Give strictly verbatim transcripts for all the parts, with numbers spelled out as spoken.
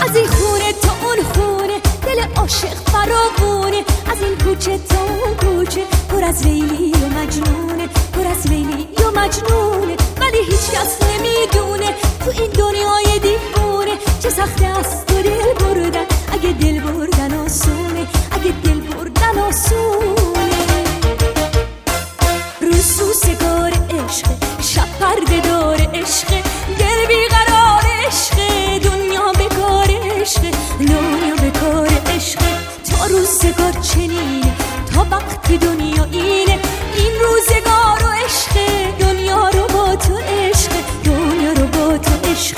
از این خونه تا اون خونه دل عاشق فراوونه، از این کوچه تا اون کوچه پر از لیلی و مجنونه، پر از لیلی و مجنونه. ولی هیچ کس نمیدونه تو این دنیای دیوونه چه سخته است تو دل بردن، اگه دل بردن آسونه، اگه دل بردن آسونه. روز سوسگار عشق، شب پرده دار عشق، دل بیقرار عشق، دنیا بکار عشق، دنیا بکار عشق. تا روزگار چنینه، تا وقت دنیا اینه، این روزگار و عشق، دنیا رو با تو عشق، دنیا رو با تو عشق.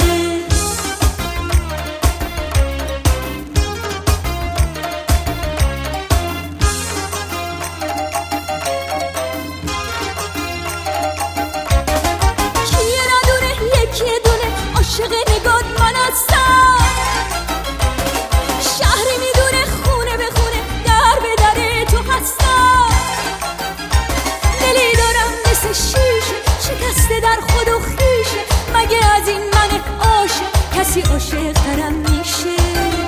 عاشق نگات من هستم، شهری میدونه خونه به خونه در به در تو هستم. دلی دارم مثل شیشه شکسته در خود و خیشه، مگه از این من عاشق کسی عاشق ترم میشه؟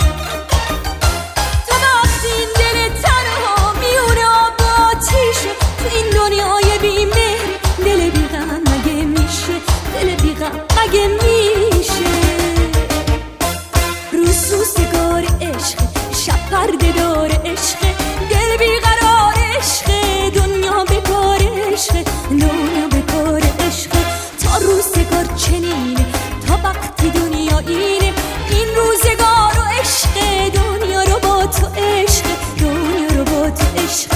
تو وقتی این دل تنها میونه آب و آتیشه، تو این دنیای بی‌مهر دل بی‌غم مگه میشه؟ دل بی‌غم مگه میشه؟ روز سوسگار عشق، شب پرده دار عشق، دل بیقرار عشق، دنیا بکار عشق، دنیا بکار عشق. تا روزگار چنینه، تا وقت دنیا اینه، این روزگار و عشق، دنیا رو با تو عشق، دنیا رو با تو عشق.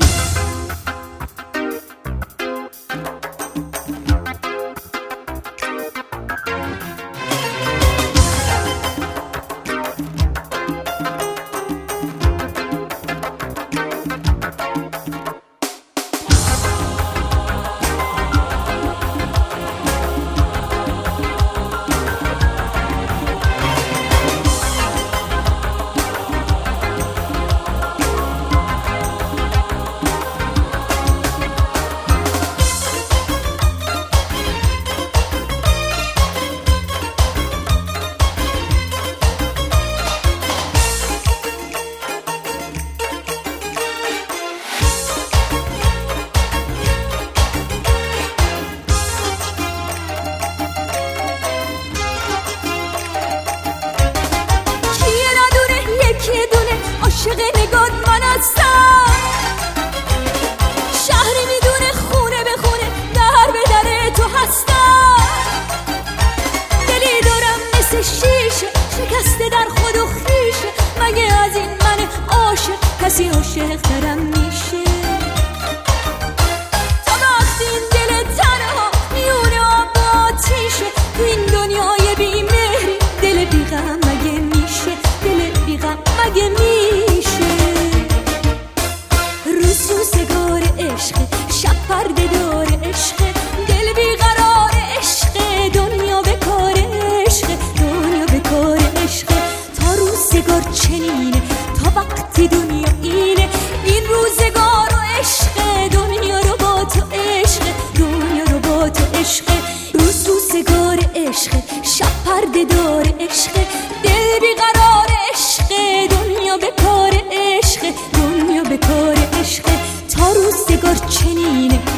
عاشق نگات من هستم، شهری میدونه خونه به خونه در به در تو هستم. دلی دارم مثل شیشه شکسته در خود و خیشه، مگه از این من عاشق کسی عاشق ترم میشه؟ تا وقتی این دل تنها میونه آب و آتیشه، تو این دنیای بی‌مهری دل بی‌غم مگه میشه؟ دل بی‌غم مگه میشه؟ روز سوسگار عشق، شب پرده دار عشق، دل بیقرار عشق، دنیا بکار عشق، دنیا بکار عشق. تا روزگار چنینه، تا وقتی دنیا اینه، این روزگار و عشق، دنیا رو با تو عشق، دنیا رو با تو عشق. روز سوسگار عشق، شب پرده دار عشق، دل بیقرار عشق، دنیا بکار عشق، دنیا بکار عشق. تا روزگار چنینه،